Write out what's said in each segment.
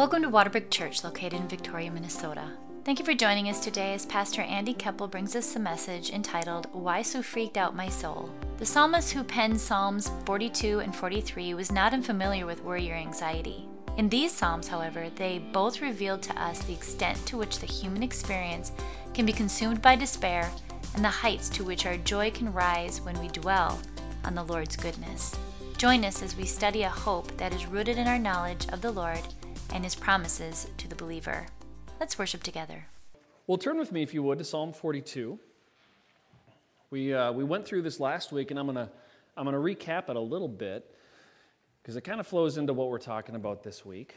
Welcome to Waterbrook Church, located in Victoria, Minnesota. Thank you for joining us today as Pastor Andy Keppel brings us a message entitled, Why So Freaked Out My Soul? The psalmist who penned Psalms 42 and 43 was not unfamiliar with worry or anxiety. In these psalms, however, they both revealed to us the extent to which the human experience can be consumed by despair and the heights to which our joy can rise when we dwell on the Lord's goodness. Join us as we study a hope that is rooted in our knowledge of the Lord and His promises to the believer. Let's worship together. Well, turn with me, if you would, to Psalm 42. We went through this last week, and I'm gonna recap it a little bit because it kind of flows into what we're talking about this week.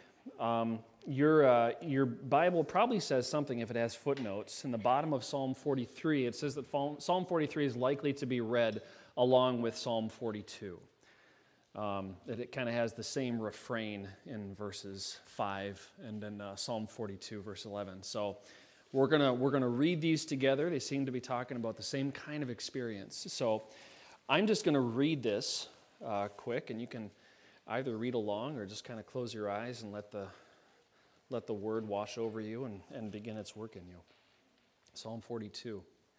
Your Bible probably says something if it has footnotes. In the bottom of Psalm 43, it says that Psalm 43 is likely to be read along with Psalm 42. That it kind of has the same refrain in verses 5 and then Psalm 42, verse 11. So we're gonna read these together. They seem to be talking about the same kind of experience. So I'm just going to read this quick, and you can either read along or just kind of close your eyes and let the word wash over you and begin its work in you. Psalm 42.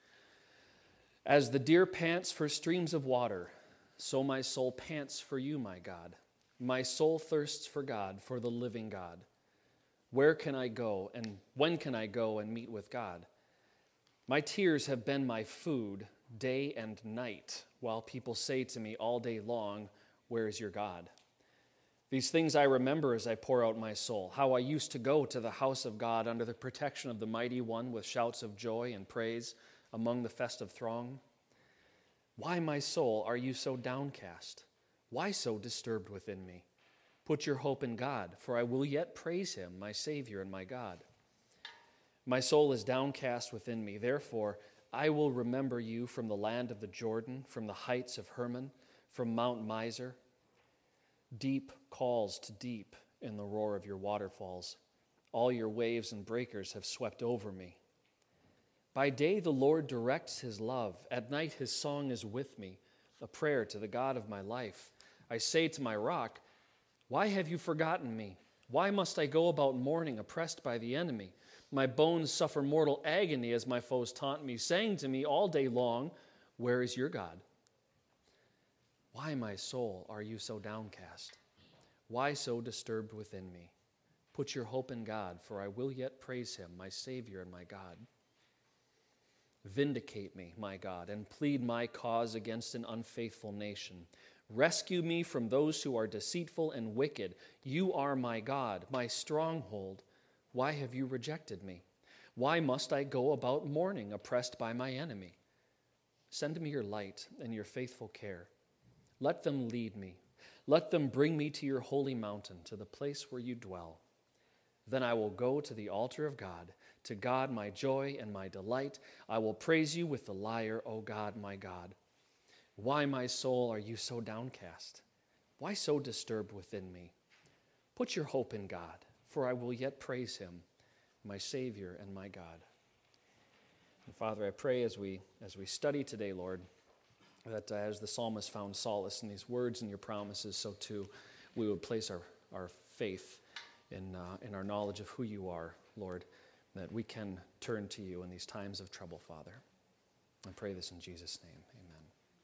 As the deer pants for streams of water, so my soul pants for you, my God. My soul thirsts for God, for the living God. Where can I go, and when can I go and meet with God? My tears have been my food day and night, while people say to me all day long, where is your God? These things I remember as I pour out my soul, how I used to go to the house of God under the protection of the Mighty One with shouts of joy and praise among the festive throng. Why, my soul, are you so downcast? Why so disturbed within me? Put your hope in God, for I will yet praise Him, my Savior and my God. My soul is downcast within me. Therefore, I will remember you from the land of the Jordan, from the heights of Hermon, from Mount Mizar. Deep calls to deep in the roar of your waterfalls. All your waves and breakers have swept over me. By day the Lord directs His love. At night His song is with me, a prayer to the God of my life. I say to my rock, why have you forgotten me? Why must I go about mourning, oppressed by the enemy? My bones suffer mortal agony as my foes taunt me, saying to me all day long, where is your God? Why, my soul, are you so downcast? Why so disturbed within me? Put your hope in God, for I will yet praise Him, my Savior and my God. Vindicate me, my God, and plead my cause against an unfaithful nation. Rescue me from those who are deceitful and wicked. You are my God, my stronghold. Why have you rejected me? Why must I go about mourning, oppressed by my enemy? Send me your light and your faithful care. Let them lead me. Let them bring me to your holy mountain, to the place where you dwell. Then I will go to the altar of God, to God my joy and my delight. I will praise you with the lyre, O God, my God. Why, my soul, are you so downcast? Why so disturbed within me? Put your hope in God, for I will yet praise Him, my Savior and my God. And Father, I pray as we study today, Lord, that as the psalmist found solace in these words and your promises, so too we would place our faith in our knowledge of who you are, Lord, that we can turn to you in these times of trouble, Father. I pray this in Jesus' name, amen.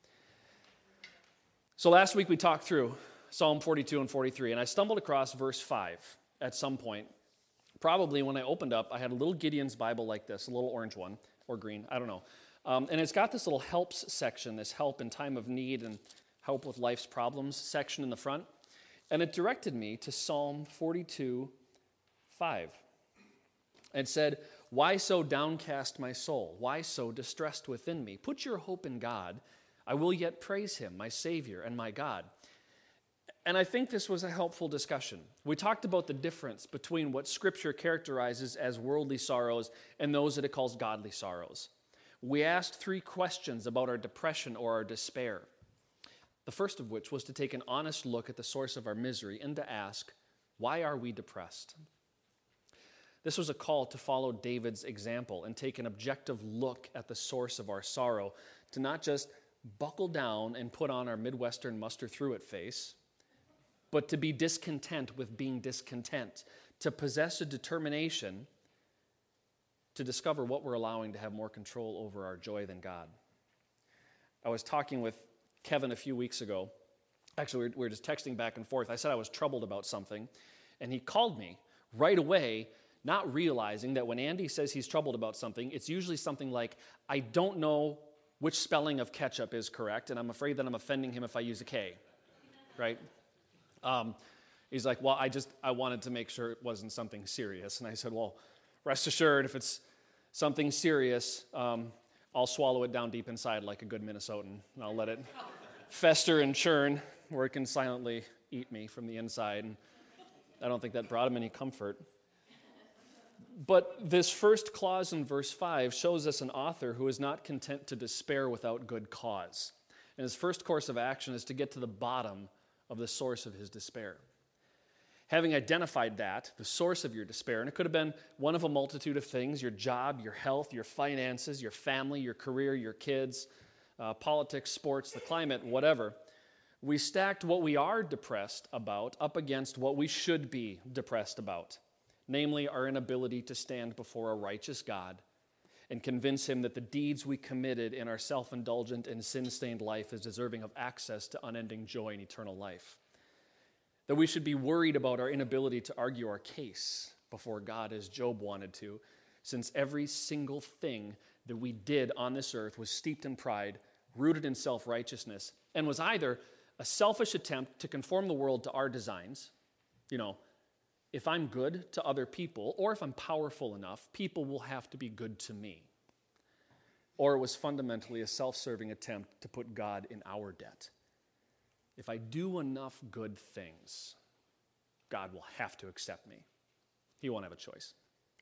So last week we talked through Psalm 42 and 43, and I stumbled across verse 5 at some point. Probably when I opened up, I had a little Gideon's Bible like this, a little orange one, or green, I don't know. And it's got this little helps section, this help in time of need and help with life's problems section in the front. And it directed me to Psalm 42, 5. It said, why so downcast my soul? Why so distressed within me? Put your hope in God. I will yet praise Him, my Savior and my God. And I think this was a helpful discussion. We talked about the difference between what Scripture characterizes as worldly sorrows and those that it calls godly sorrows. We asked 3 questions about our depression or our despair. The first of which was to take an honest look at the source of our misery and to ask, why are we depressed? This was a call to follow David's example and take an objective look at the source of our sorrow, to not just buckle down and put on our Midwestern muster-through-it face, but to be discontent with being discontent, to possess a determination to discover what we're allowing to have more control over our joy than God. I was talking with Kevin a few weeks ago. Actually, we were just texting back and forth. I said I was troubled about something, and he called me right away, not realizing that when Andy says he's troubled about something, it's usually something like, I don't know which spelling of ketchup is correct, and I'm afraid that I'm offending him if I use a K, right? He's like, well, I wanted to make sure it wasn't something serious. And I said, well, rest assured, if it's something serious, I'll swallow it down deep inside like a good Minnesotan, and I'll let it fester and churn where it can silently eat me from the inside. And I don't think that brought him any comfort. But this first clause in verse 5 shows us an author who is not content to despair without good cause. And his first course of action is to get to the bottom of the source of his despair. Having identified that, the source of your despair, and it could have been one of a multitude of things, your job, your health, your finances, your family, your career, your kids, politics, sports, the climate, whatever, we stacked what we are depressed about up against what we should be depressed about, namely our inability to stand before a righteous God and convince him that the deeds we committed in our self-indulgent and sin-stained life is deserving of access to unending joy and eternal life. That we should be worried about our inability to argue our case before God as Job wanted to, since every single thing that we did on this earth was steeped in pride, rooted in self-righteousness, and was either a selfish attempt to conform the world to our designs. If I'm good to other people, or if I'm powerful enough, people will have to be good to me. Or it was fundamentally a self-serving attempt to put God in our debt. If I do enough good things, God will have to accept me. He won't have a choice.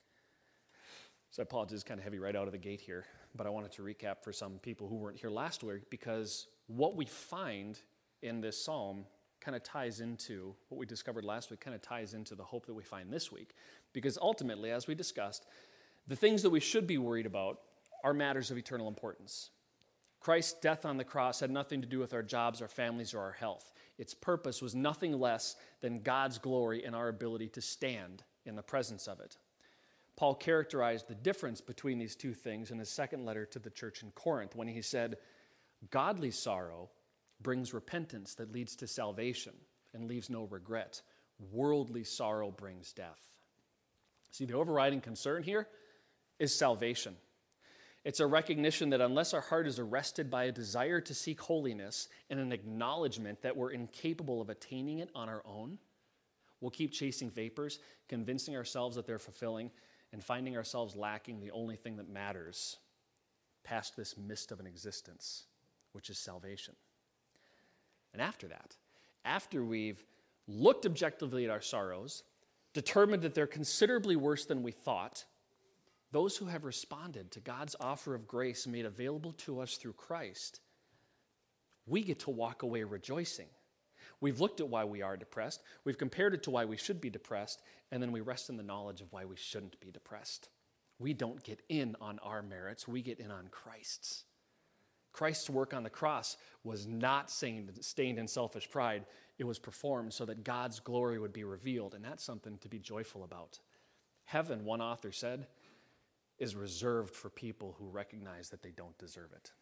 So I apologize, it's kind of heavy right out of the gate here, but I wanted to recap for some people who weren't here last week, because what we find in this psalm kind of ties into what we discovered last week, kind of ties into the hope that we find this week. Because ultimately, as we discussed, the things that we should be worried about are matters of eternal importance. Christ's death on the cross had nothing to do with our jobs, our families, or our health. Its purpose was nothing less than God's glory and our ability to stand in the presence of it. Paul characterized the difference between these two things in his second letter to the church in Corinth when he said, godly sorrow brings repentance that leads to salvation and leaves no regret. Worldly sorrow brings death. See, the overriding concern here is salvation. It's a recognition that unless our heart is arrested by a desire to seek holiness and an acknowledgement that we're incapable of attaining it on our own, we'll keep chasing vapors, convincing ourselves that they're fulfilling, and finding ourselves lacking the only thing that matters past this mist of an existence, which is salvation. And after that, after we've looked objectively at our sorrows, determined that they're considerably worse than we thought, those who have responded to God's offer of grace made available to us through Christ, we get to walk away rejoicing. We've looked at why we are depressed, we've compared it to why we should be depressed, and then we rest in the knowledge of why we shouldn't be depressed. We don't get in on our merits, we get in on Christ's. Christ's work on the cross was not stained in selfish pride. It was performed so that God's glory would be revealed, and that's something to be joyful about. Heaven, one author said, is reserved for people who recognize that they don't deserve it.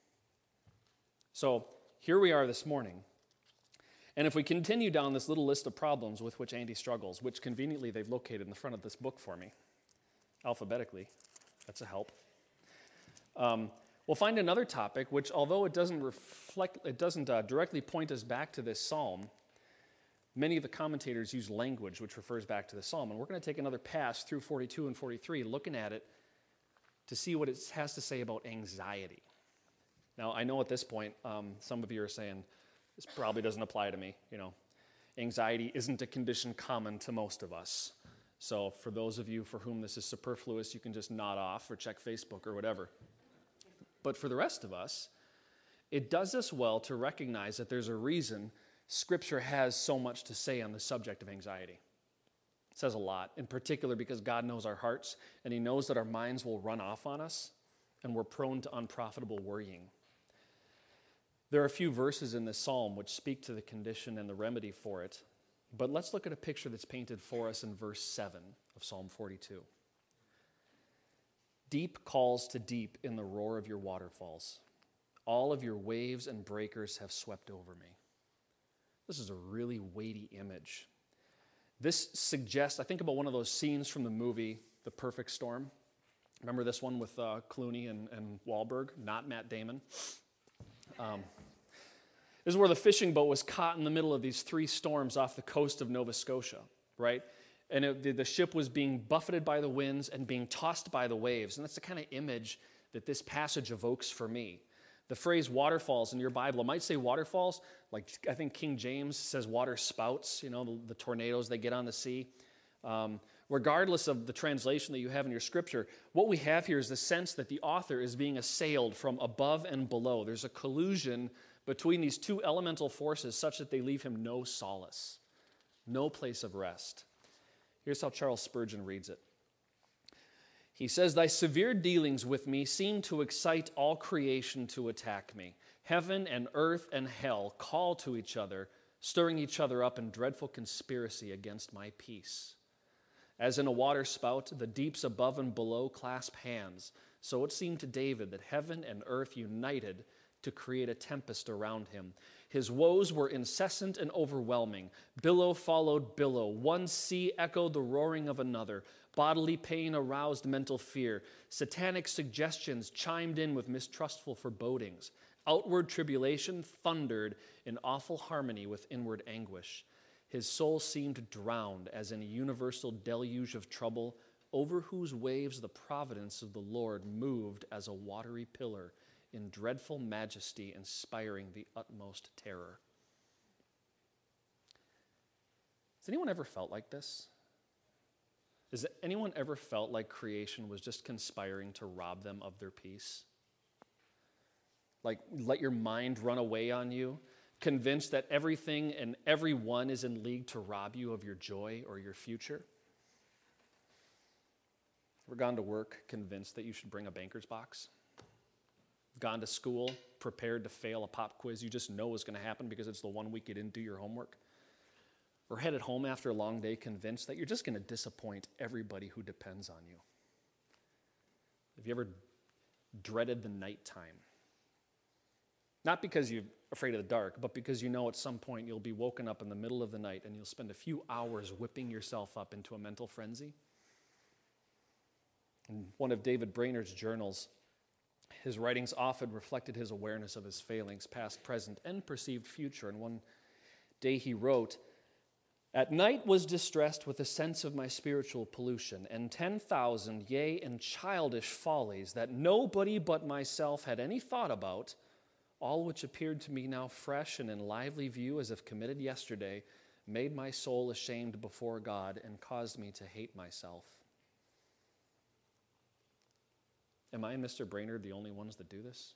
So here we are this morning, and if we continue down this little list of problems with which Andy struggles, which conveniently they've located in the front of this book for me, alphabetically, that's a help. We'll find another topic which, although it doesn't directly point us back to this psalm, many of the commentators use language which refers back to the psalm. And we're going to take another pass through 42 and 43, looking at it to see what it has to say about anxiety. Now, I know at this point, some of you are saying, this probably doesn't apply to me. Anxiety isn't a condition common to most of us. So for those of you for whom this is superfluous, you can just nod off or check Facebook or whatever. But for the rest of us, it does us well to recognize that there's a reason Scripture has so much to say on the subject of anxiety. It says a lot, in particular because God knows our hearts, and He knows that our minds will run off on us, and we're prone to unprofitable worrying. There are a few verses in this psalm which speak to the condition and the remedy for it, But let's look at a picture that's painted for us in verse 7 of Psalm 42. Deep calls to deep in the roar of your waterfalls. All of your waves and breakers have swept over me. This is a really weighty image. This suggests, I think about one of those scenes from the movie The Perfect Storm. Remember this one with Clooney and Wahlberg, not Matt Damon? This is where the fishing boat was caught in the middle of these 3 storms off the coast of Nova Scotia, right? And the ship was being buffeted by the winds and being tossed by the waves. And that's the kind of image that this passage evokes for me. The phrase waterfalls in your Bible, it might say waterfalls, like I think King James says water spouts, the tornadoes they get on the sea. Regardless of the translation that you have in your scripture, what we have here is the sense that the author is being assailed from above and below. There's a collusion between these 2 elemental forces such that they leave him no solace, no place of rest. Here's how Charles Spurgeon reads it. He says, "Thy severe dealings with me seem to excite all creation to attack me. Heaven and earth and hell call to each other, stirring each other up in dreadful conspiracy against my peace. As in a water spout, the deeps above and below clasp hands, so it seemed to David that heaven and earth united to create a tempest around him. His woes were incessant and overwhelming. Billow followed billow. One sea echoed the roaring of another. Bodily pain aroused mental fear. Satanic suggestions chimed in with mistrustful forebodings. Outward tribulation thundered in awful harmony with inward anguish. His soul seemed drowned as in a universal deluge of trouble, over whose waves the providence of the Lord moved as a watery pillar, in dreadful majesty inspiring the utmost terror." Has anyone ever felt like this? Has anyone ever felt like creation was just conspiring to rob them of their peace? Like, let your mind run away on you, convinced that everything and everyone is in league to rob you of your joy or your future? Ever gone to work convinced that you should bring a banker's box? Gone to school prepared to fail a pop quiz you just know is going to happen because it's the one week you didn't do your homework? Or headed home after a long day convinced that you're just going to disappoint everybody who depends on you? Have you ever dreaded the nighttime? Not because you're afraid of the dark, but because you know at some point you'll be woken up in the middle of the night and you'll spend a few hours whipping yourself up into a mental frenzy. In one of David Brainerd's journals, his writings often reflected his awareness of his failings, past, present, and perceived future. And one day he wrote, "At night was distressed with a sense of my spiritual pollution, and 10,000, yea, and childish follies that nobody but myself had any thought about, all which appeared to me now fresh and in lively view as if committed yesterday, made my soul ashamed before God and caused me to hate myself." Am I and Mr. Brainerd the only ones that do this?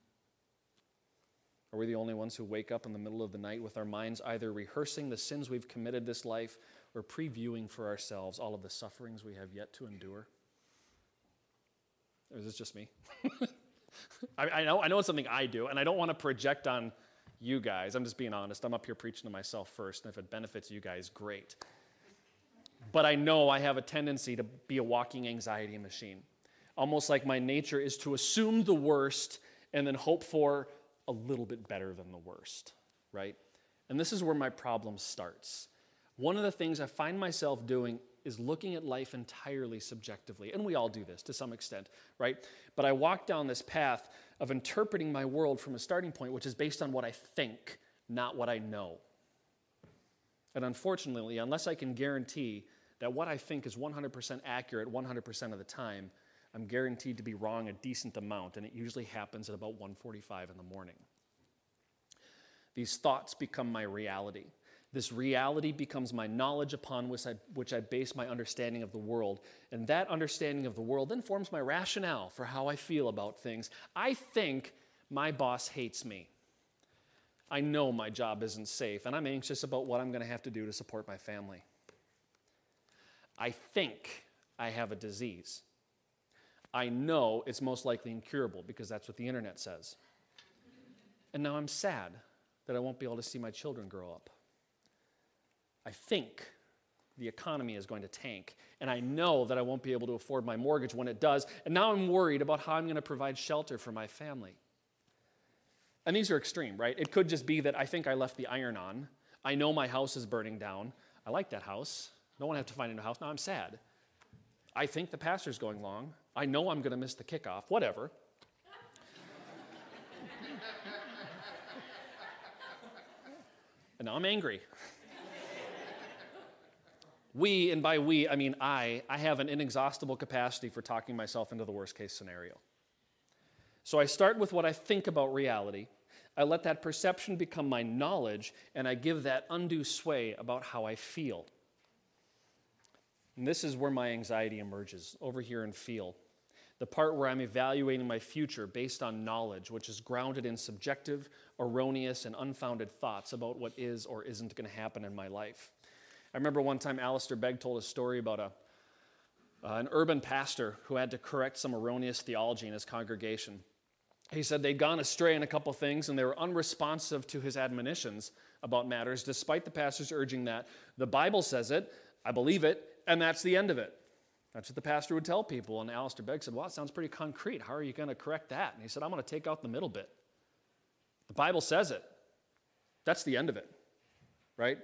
Are we the only ones who wake up in the middle of the night with our minds either rehearsing the sins we've committed this life or previewing for ourselves all of the sufferings we have yet to endure? Or is this just me? I know it's something I do, and I don't want to project on you guys. I'm just being honest. I'm up here preaching to myself first, and if it benefits you guys, great. But I know I have a tendency to be a walking anxiety machine. Almost like my nature is to assume the worst and then hope for a little bit better than the worst, right? And this is where my problem starts. One of the things I find myself doing is looking at life entirely subjectively. And we all do this to some extent, right? But I walk down this path of interpreting my world from a starting point which is based on what I think, not what I know. And unfortunately, unless I can guarantee that what I think is 100% accurate 100% of the time, I'm guaranteed to be wrong a decent amount, and it usually happens at about 1:45 in the morning. These thoughts become my reality. This reality becomes my knowledge upon which I base my understanding of the world, and that understanding of the world then forms my rationale for how I feel about things. I think my boss hates me. I know my job isn't safe, and I'm anxious about what I'm going to have to do to support my family. I think I have a disease. I know it's most likely incurable because that's what the internet says. And now I'm sad that I won't be able to see my children grow up. I think the economy is going to tank, and I know that I won't be able to afford my mortgage when it does, and now I'm worried about how I'm going to provide shelter for my family. And these are extreme, right? It could just be that I think I left the iron on. I know my house is burning down. I like that house. No one have to find a new house. Now I'm sad. I think the pastor's going long. I know I'm going to miss the kickoff. Whatever. And now I'm angry. We, and by we, I mean I have an inexhaustible capacity for talking myself into the worst case scenario. So I start with what I think about reality. I let that perception become my knowledge, and I give that undue sway about how I feel. And this is where my anxiety emerges, over here in feel. The part where I'm evaluating my future based on knowledge, which is grounded in subjective, erroneous, and unfounded thoughts about what is or isn't going to happen in my life. I remember one time Alistair Begg told a story about an urban pastor who had to correct some erroneous theology in his congregation. He said they'd gone astray in a couple things and they were unresponsive to his admonitions about matters, despite the pastor's urging that the Bible says it, I believe it, and that's the end of it. That's what the pastor would tell people. And Alistair Begg said, well, it sounds pretty concrete. How are you going to correct that? And he said, I'm going to take out the middle bit. The Bible says it. That's the end of it, right?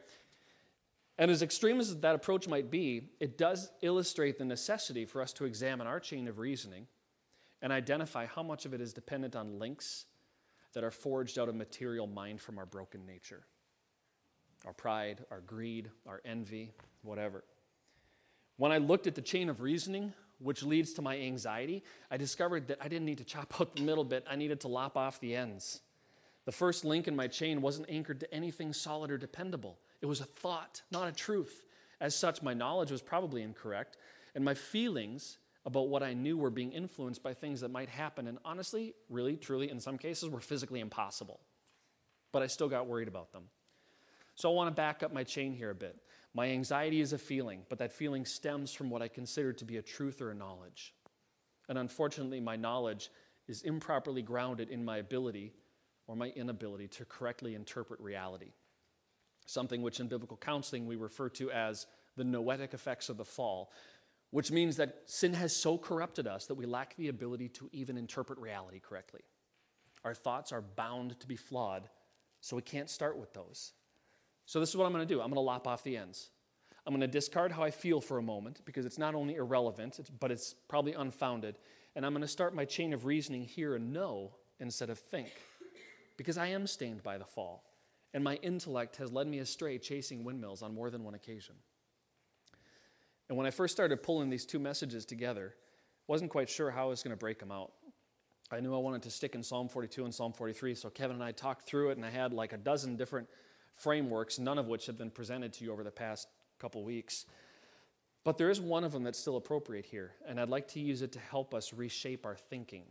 And as extreme as that approach might be, it does illustrate the necessity for us to examine our chain of reasoning and identify how much of it is dependent on links that are forged out of material mind from our broken nature. Our pride, our greed, our envy, whatever. When I looked at the chain of reasoning, which leads to my anxiety, I discovered that I didn't need to chop out the middle bit, I needed to lop off the ends. The first link in my chain wasn't anchored to anything solid or dependable. It was a thought, not a truth. As such, my knowledge was probably incorrect, and my feelings about what I knew were being influenced by things that might happen, and honestly, really, truly, in some cases, were physically impossible. But I still got worried about them. So I want to back up my chain here a bit. My anxiety is a feeling, but that feeling stems from what I consider to be a truth or a knowledge. And unfortunately, my knowledge is improperly grounded in my ability or my inability to correctly interpret reality. Something which in biblical counseling we refer to as the noetic effects of the fall, which means that sin has so corrupted us that we lack the ability to even interpret reality correctly. Our thoughts are bound to be flawed, so we can't start with those. So this is what I'm going to do. I'm going to lop off the ends. I'm going to discard how I feel for a moment because it's not only irrelevant, but it's probably unfounded. And I'm going to start my chain of reasoning here and know instead of think, because I am stained by the fall. And my intellect has led me astray chasing windmills on more than one occasion. And when I first started pulling these two messages together, I wasn't quite sure how I was going to break them out. I knew I wanted to stick in Psalm 42 and Psalm 43, so Kevin and I talked through it, and I had like a dozen different frameworks, none of which have been presented to you over the past couple weeks. But there is one of them that's still appropriate here, and I'd like to use it to help us reshape our thinking.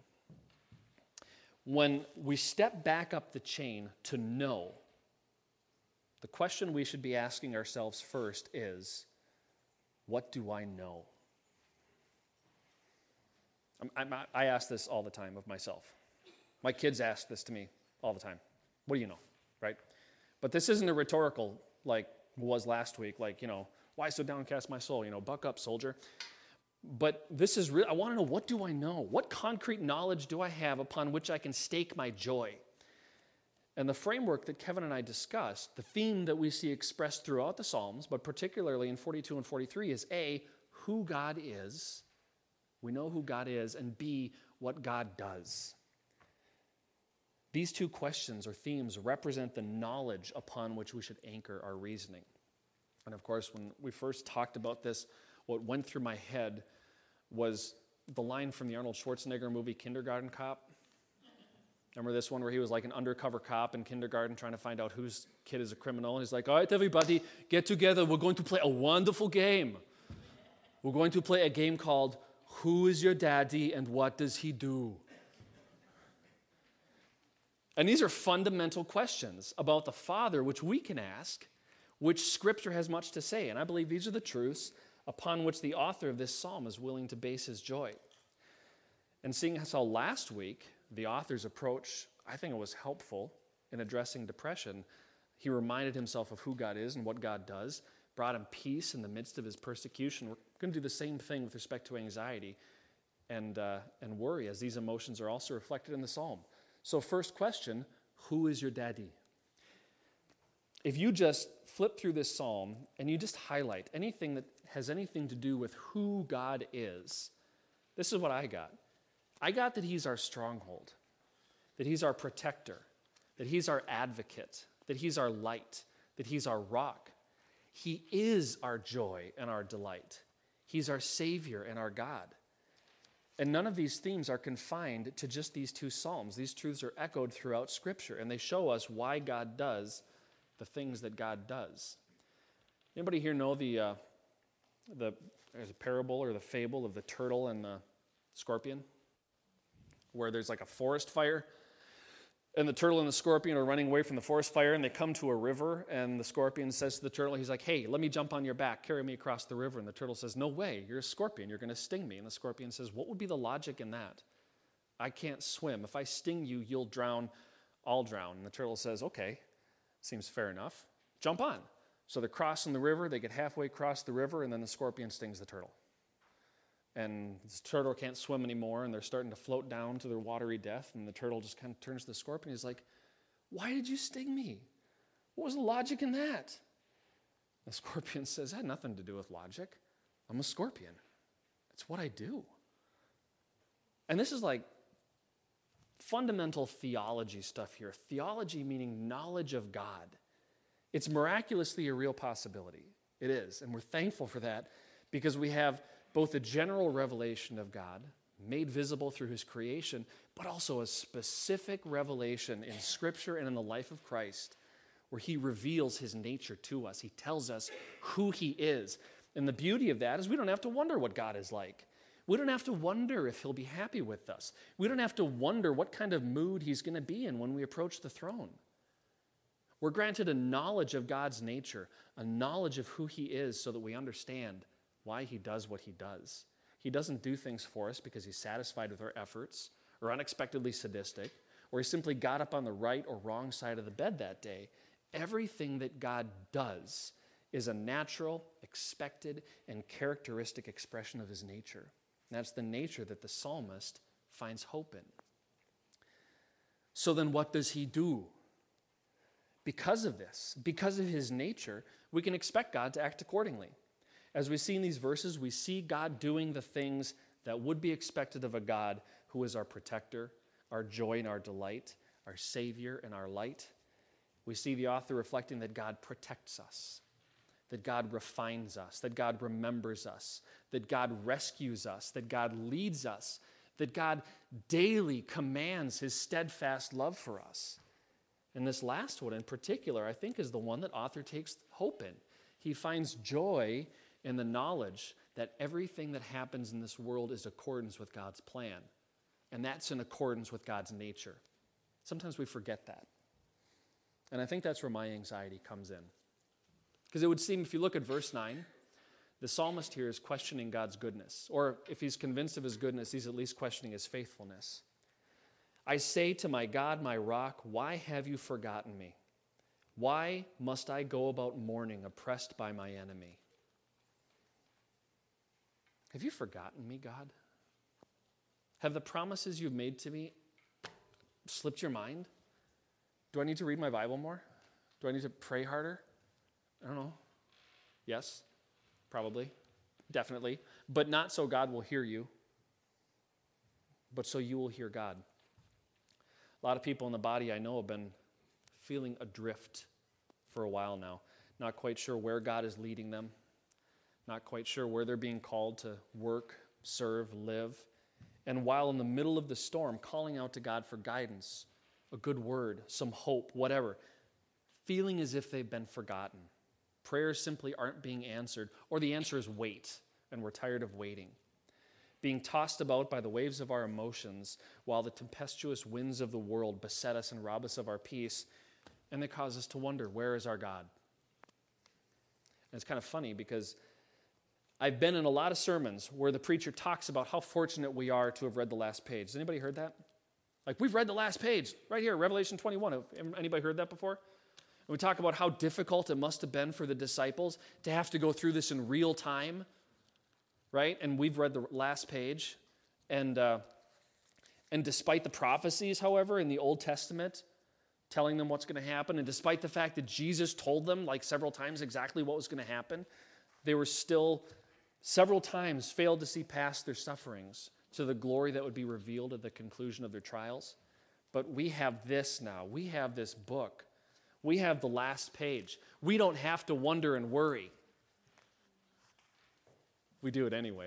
When we step back up the chain to know, the question we should be asking ourselves first is, what do I know? I ask this all the time of myself. My kids ask this to me all the time. What do you know, right? But this isn't a rhetorical like was last week, like, why so downcast my soul? Buck up, soldier. But this is real. I want to know, what do I know? What concrete knowledge do I have upon which I can stake my joy? And the framework that Kevin and I discussed, the theme that we see expressed throughout the Psalms, but particularly in 42 and 43, is A, who God is. We know who God is, and B, what God does. These two questions or themes represent the knowledge upon which we should anchor our reasoning. And of course, when we first talked about this, what went through my head was the line from the Arnold Schwarzenegger movie Kindergarten Cop. Remember this one where he was like an undercover cop in kindergarten trying to find out whose kid is a criminal? And he's like, all right, everybody, get together. We're going to play a wonderful game. We're going to play a game called Who is Your Daddy and What Does He Do? And these are fundamental questions about the Father, which we can ask, which Scripture has much to say. And I believe these are the truths upon which the author of this psalm is willing to base his joy. And seeing how last week the author's approach, I think it was helpful in addressing depression. He reminded himself of who God is and what God does. brought him peace in the midst of his persecution. We're going to do the same thing with respect to anxiety and worry, as these emotions are also reflected in the psalm. So first question, who is your daddy? If you just flip through this psalm and you just highlight anything that has anything to do with who God is, this is what I got. I got that he's our stronghold, that he's our protector, that he's our advocate, that he's our light, that he's our rock. He is our joy and our delight. He's our Savior and our God. And none of these themes are confined to just these two psalms. These truths are echoed throughout Scripture, and they show us why God does the things that God does. Anybody here know there's a parable or the fable of the turtle and the scorpion? Where there's like a forest fire, and the turtle and the scorpion are running away from the forest fire, and they come to a river, and the scorpion says to the turtle, he's like, hey, let me jump on your back, carry me across the river. And the turtle says, no way, you're a scorpion, you're going to sting me. And the scorpion says, what would be the logic in that? I can't swim. If I sting you, you'll drown, I'll drown. And the turtle says, okay, seems fair enough. Jump on. So they're crossing the river, they get halfway across the river, and then the scorpion stings the turtle. And the turtle can't swim anymore, and they're starting to float down to their watery death, and the turtle just kind of turns to the scorpion. He's like, why did you sting me? What was the logic in that? The scorpion says, it had nothing to do with logic. I'm a scorpion. It's what I do. And this is like fundamental theology stuff here. Theology meaning knowledge of God. It's miraculously a real possibility. It is, and we're thankful for that because we have both a general revelation of God made visible through his creation, but also a specific revelation in Scripture and in the life of Christ where he reveals his nature to us. He tells us who he is. And the beauty of that is we don't have to wonder what God is like. We don't have to wonder if he'll be happy with us. We don't have to wonder what kind of mood he's going to be in when we approach the throne. We're granted a knowledge of God's nature, a knowledge of who he is so that we understand why he does what he does. He doesn't do things for us because he's satisfied with our efforts or unexpectedly sadistic or he simply got up on the right or wrong side of the bed that day. Everything that God does is a natural, expected, and characteristic expression of his nature. And that's the nature that the psalmist finds hope in. So then what does he do? Because of this, because of his nature, we can expect God to act accordingly. As we see in these verses, we see God doing the things that would be expected of a God who is our protector, our joy and our delight, our Savior and our light. We see the author reflecting that God protects us, that God refines us, that God remembers us, that God rescues us, that God leads us, that God daily commands his steadfast love for us. And this last one in particular, I think, is the one that author takes hope in. He finds joy in the knowledge that everything that happens in this world is in accordance with God's plan. And that's in accordance with God's nature. Sometimes we forget that. And I think that's where my anxiety comes in. Because it would seem, if you look at verse 9, the psalmist here is questioning God's goodness. Or if he's convinced of his goodness, he's at least questioning his faithfulness. I say to my God, my rock, why have you forgotten me? Why must I go about mourning, oppressed by my enemy? Have you forgotten me, God? Have the promises you've made to me slipped your mind? Do I need to read my Bible more? Do I need to pray harder? I don't know. Yes, probably, definitely. But not so God will hear you, but so you will hear God. A lot of people in the body I know have been feeling adrift for a while now, not quite sure where God is leading them, not quite sure where they're being called to work, serve, live. And while in the middle of the storm, calling out to God for guidance, a good word, some hope, whatever, feeling as if they've been forgotten. Prayers simply aren't being answered, or the answer is wait, and we're tired of waiting. Being tossed about by the waves of our emotions while the tempestuous winds of the world beset us and rob us of our peace, and they cause us to wonder, where is our God? And it's kind of funny because I've been in a lot of sermons where the preacher talks about how fortunate we are to have read the last page. Has anybody heard that? Like, we've read the last page right here, Revelation 21. Have anybody heard that before? We talk about how difficult it must have been for the disciples to have to go through this in real time, right? And we've read the last page. And despite the prophecies, however, in the Old Testament, telling them what's going to happen, and despite the fact that Jesus told them like several times exactly what was going to happen, they were still several times failed to see past their sufferings to the glory that would be revealed at the conclusion of their trials. But we have this now. We have this book. We have the last page. We don't have to wonder and worry. We do it anyway.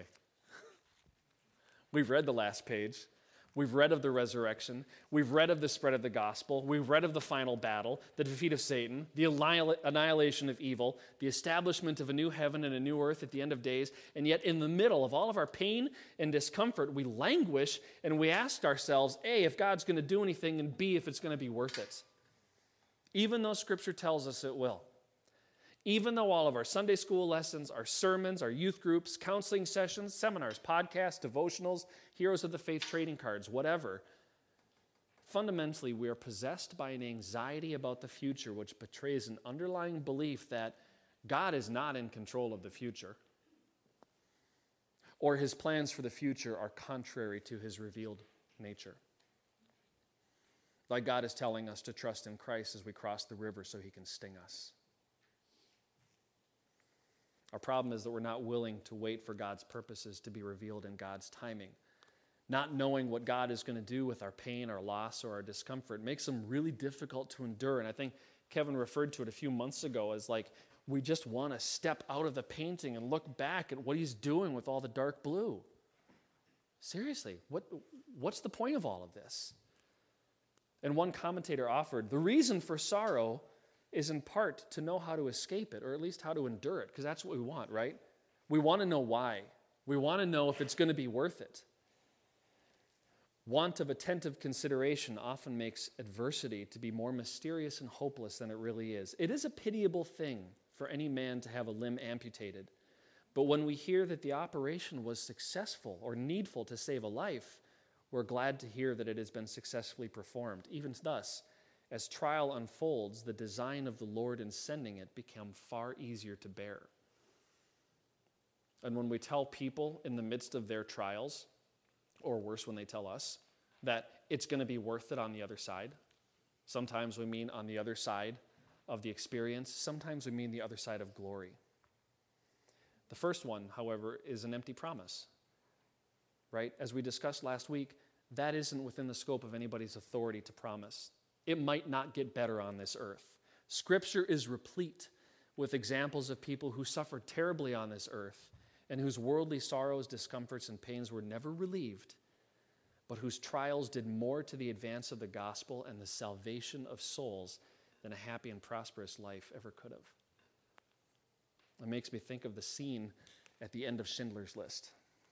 We've read the last page. We've read of the resurrection. We've read of the spread of the gospel. We've read of the final battle, the defeat of Satan, the annihilation of evil, the establishment of a new heaven and a new earth at the end of days. And yet in the middle of all of our pain and discomfort, we languish and we ask ourselves, A, if God's going to do anything, and B, if it's going to be worth it. Even though Scripture tells us it will. Even though all of our Sunday school lessons, our sermons, our youth groups, counseling sessions, seminars, podcasts, devotionals, Heroes of the Faith trading cards, whatever, fundamentally we are possessed by an anxiety about the future which betrays an underlying belief that God is not in control of the future, or his plans for the future are contrary to his revealed nature. Like God is telling us to trust in Christ as we cross the river so he can sting us. Our problem is that we're not willing to wait for God's purposes to be revealed in God's timing. Not knowing what God is going to do with our pain, our loss, or our discomfort makes them really difficult to endure. And I think Kevin referred to it a few months ago as like we just want to step out of the painting and look back at what he's doing with all the dark blue. Seriously, what's the point of all of this? And one commentator offered, the reason for sorrow is in part to know how to escape it, or at least how to endure it, because that's what we want, right? We want to know why. We want to know if it's going to be worth it. Want of attentive consideration often makes adversity to be more mysterious and hopeless than it really is. It is a pitiable thing for any man to have a limb amputated, but when we hear that the operation was successful or needful to save a life, we're glad to hear that it has been successfully performed. Even thus, as trial unfolds, the design of the Lord in sending it becomes far easier to bear. And when we tell people in the midst of their trials, or worse, when they tell us, that it's going to be worth it on the other side, sometimes we mean on the other side of the experience, sometimes we mean the other side of glory. The first one, however, is an empty promise, right? As we discussed last week, that isn't within the scope of anybody's authority to promise. It might not get better on this earth. Scripture is replete with examples of people who suffered terribly on this earth and whose worldly sorrows, discomforts, and pains were never relieved, but whose trials did more to the advance of the gospel and the salvation of souls than a happy and prosperous life ever could have. It makes me think of the scene at the end of Schindler's List,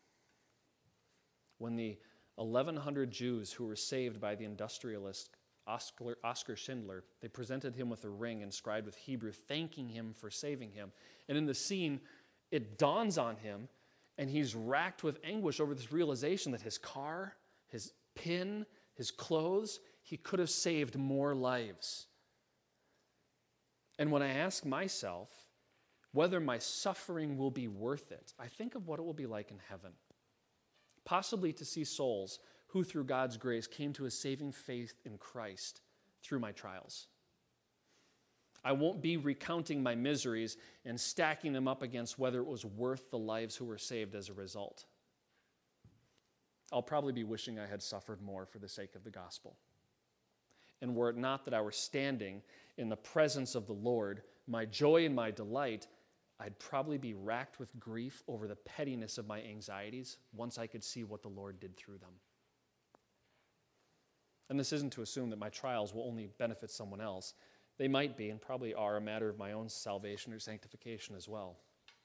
when the 1,100 Jews who were saved by the industrialist Oskar Schindler, they presented him with a ring inscribed with Hebrew, thanking him for saving him. And in the scene, it dawns on him, and he's racked with anguish over this realization that his car, his pin, his clothes, he could have saved more lives. And when I ask myself whether my suffering will be worth it, I think of what it will be like in heaven. Possibly to see souls who through God's grace came to a saving faith in Christ through my trials. I won't be recounting my miseries and stacking them up against whether it was worth the lives who were saved as a result. I'll probably be wishing I had suffered more for the sake of the gospel. And were it not that I were standing in the presence of the Lord, my joy and my delight, I'd probably be racked with grief over the pettiness of my anxieties once I could see what the Lord did through them. And this isn't to assume that my trials will only benefit someone else. They might be, and probably are, a matter of my own salvation or sanctification as well.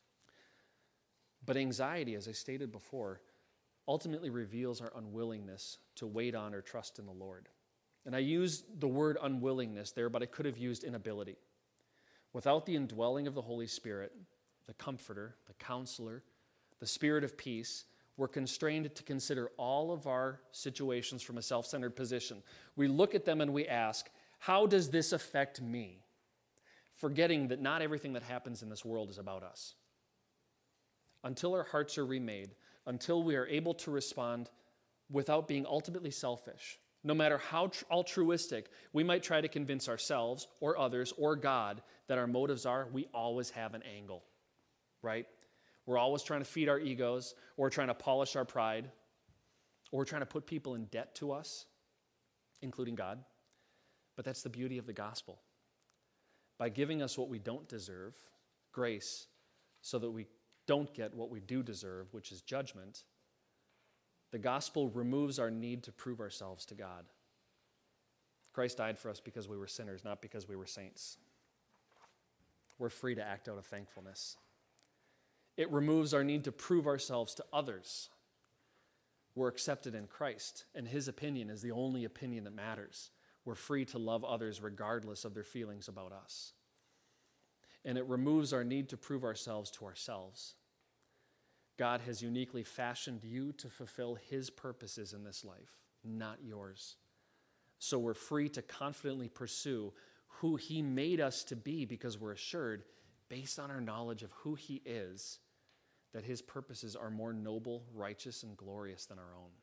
But anxiety, as I stated before, ultimately reveals our unwillingness to wait on or trust in the Lord. And I use the word unwillingness there, but I could have used inability. Without the indwelling of the Holy Spirit, the Comforter, the Counselor, the Spirit of peace, we're constrained to consider all of our situations from a self-centered position. We look at them and we ask, how does this affect me? forgetting that not everything that happens in this world is about us. Until our hearts are remade, until we are able to respond without being ultimately selfish, no matter how altruistic we might try to convince ourselves or others or God that our motives are, we always have an angle, right? We're always trying to feed our egos, or trying to polish our pride, or trying to put people in debt to us, including God. But that's the beauty of the gospel. By giving us what we don't deserve, grace, so that we don't get what we do deserve, which is judgment, the gospel removes our need to prove ourselves to God. Christ died for us because we were sinners, not because we were saints. We're free to act out of thankfulness. It removes our need to prove ourselves to others. We're accepted in Christ, and his opinion is the only opinion that matters. We're free to love others regardless of their feelings about us. And it removes our need to prove ourselves to ourselves. God has uniquely fashioned you to fulfill his purposes in this life, not yours. So we're free to confidently pursue who he made us to be, because we're assured, based on our knowledge of who he is, that his purposes are more noble, righteous, and glorious than our own.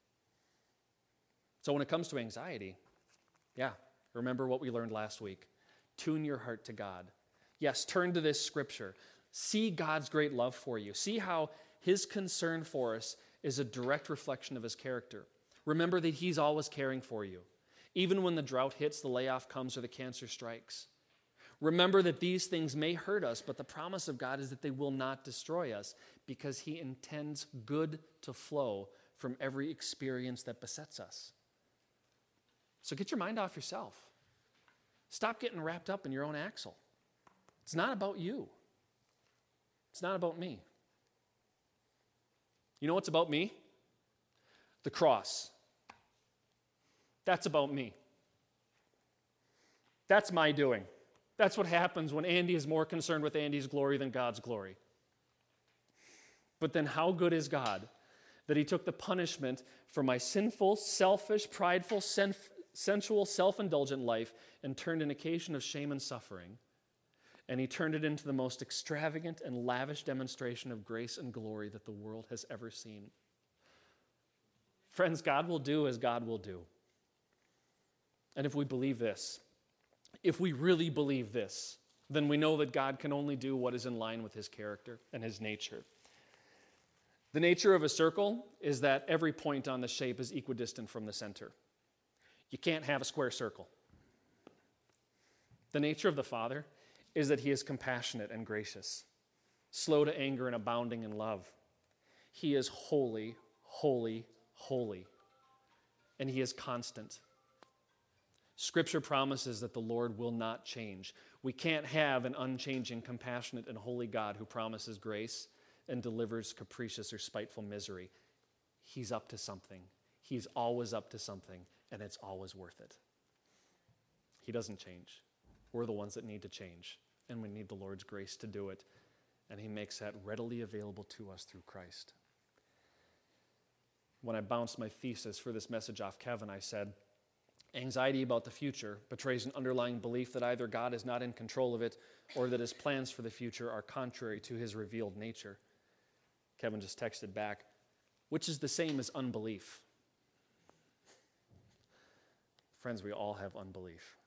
So when it comes to anxiety, remember what we learned last week. Tune your heart to God. Yes, turn to this scripture. See God's great love for you. See how his concern for us is a direct reflection of his character. Remember that he's always caring for you, even when the drought hits, the layoff comes, or the cancer strikes. Remember that these things may hurt us, but the promise of God is that they will not destroy us, because he intends good to flow from every experience that besets us. So get your mind off yourself. Stop getting wrapped up in your own axle. It's not about you. It's not about me. You know what's about me? The cross. That's about me. That's my doing. That's what happens when Andy is more concerned with Andy's glory than God's glory. But then how good is God that he took the punishment for my sinful, selfish, prideful, sensual, self-indulgent life and turned an occasion of shame and suffering, and he turned it into the most extravagant and lavish demonstration of grace and glory that the world has ever seen. Friends, God will do as God will do. And if we believe this, if we really believe this, then we know that God can only do what is in line with his character and his nature. The nature of a circle is that every point on the shape is equidistant from the center. You can't have a square circle. The nature of the Father is that he is compassionate and gracious, slow to anger and abounding in love. He is holy, holy, holy, and he is constant. Scripture promises that the Lord will not change. We can't have an unchanging, compassionate, and holy God who promises grace and delivers capricious or spiteful misery. He's up to something. He's always up to something, and it's always worth it. He doesn't change. We're the ones that need to change, and we need the Lord's grace to do it, and he makes that readily available to us through Christ. When I bounced my thesis for this message off Kevin, I said, anxiety about the future betrays an underlying belief that either God is not in control of it or that his plans for the future are contrary to his revealed nature. Kevin just texted back, which is the same as unbelief. Friends, we all have unbelief,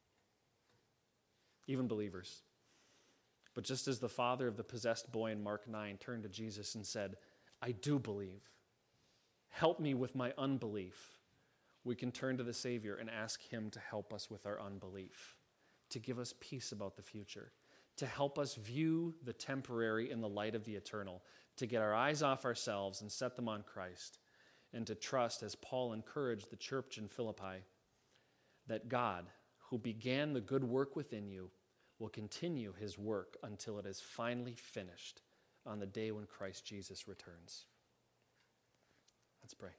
even believers. But just as the father of the possessed boy in Mark 9 turned to Jesus and said, I do believe, help me with my unbelief, we can turn to the Savior and ask him to help us with our unbelief, to give us peace about the future, to help us view the temporary in the light of the eternal, to get our eyes off ourselves and set them on Christ, and to trust, as Paul encouraged the church in Philippi, that God, who began the good work within you, will continue his work until it is finally finished on the day when Christ Jesus returns. Let's pray.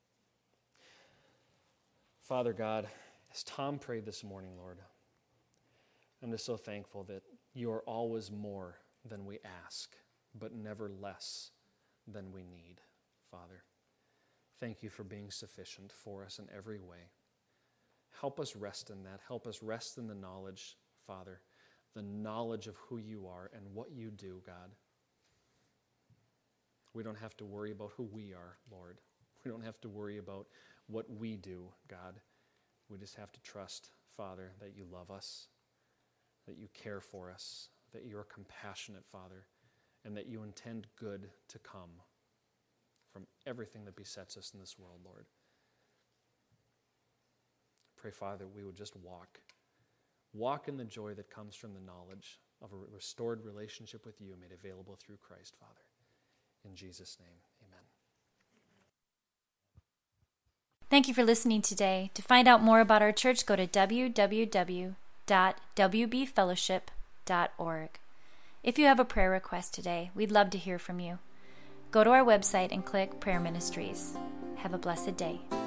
Father God, as Tom prayed this morning, Lord, I'm just so thankful that you are always more than we ask, but never less than we need, Father. Thank you for being sufficient for us in every way. Help us rest in that. Help us rest in the knowledge, Father, the knowledge of who you are and what you do, God. We don't have to worry about who we are, Lord. We don't have to worry about what we do, God. We just have to trust, Father, that you love us, that you care for us, that you're compassionate, Father, and that you intend good to come from everything that besets us in this world, Lord. Pray, Father, we would just walk in the joy that comes from the knowledge of a restored relationship with you made available through Christ, Father. In Jesus' name, amen. Thank you for listening today. To find out more about our church, go to www.wbfellowship.org. If you have a prayer request today, we'd love to hear from you. Go to our website and click Prayer Ministries. Have a blessed day.